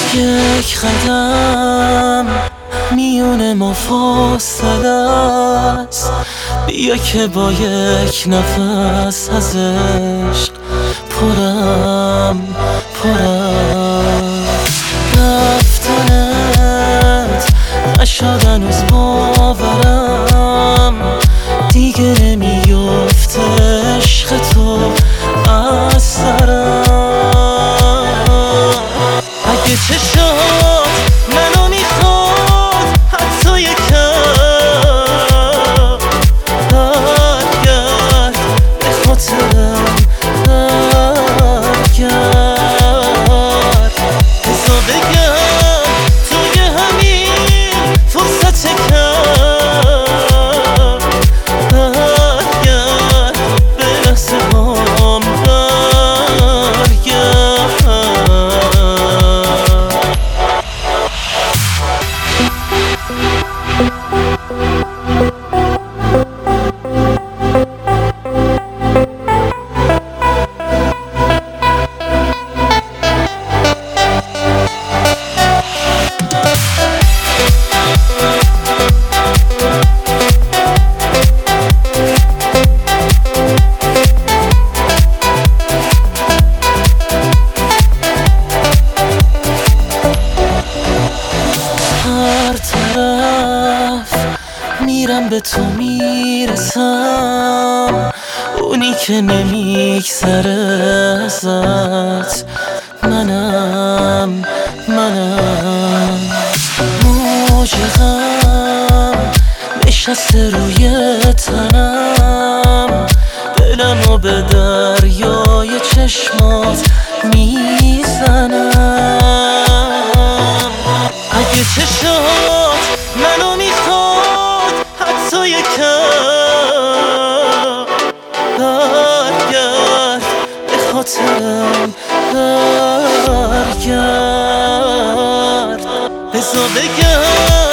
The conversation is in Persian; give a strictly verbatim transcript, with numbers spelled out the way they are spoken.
یک قدم میونه ما فاصله است، بیا که با یک نفس از عشق پرم پرم. رفتنت نشد هنوز باورم، دیگه نمیفته عشق تو از سرم. اگه چشات منو میخواد حتی یکم برگرد به خاطرم، برگرد بذار بگم توی همین فرصت کم، برگرد به لحظه هام، میرم به تو میرسم، اونی که نمیگذره ازت منم منم. موج غم نشسته روی تنم، دلمو به دریای چشمات میزنم. اگه چشات منو میخواد حتی یکم برگرد به خاطرم، برگرد بذار بگم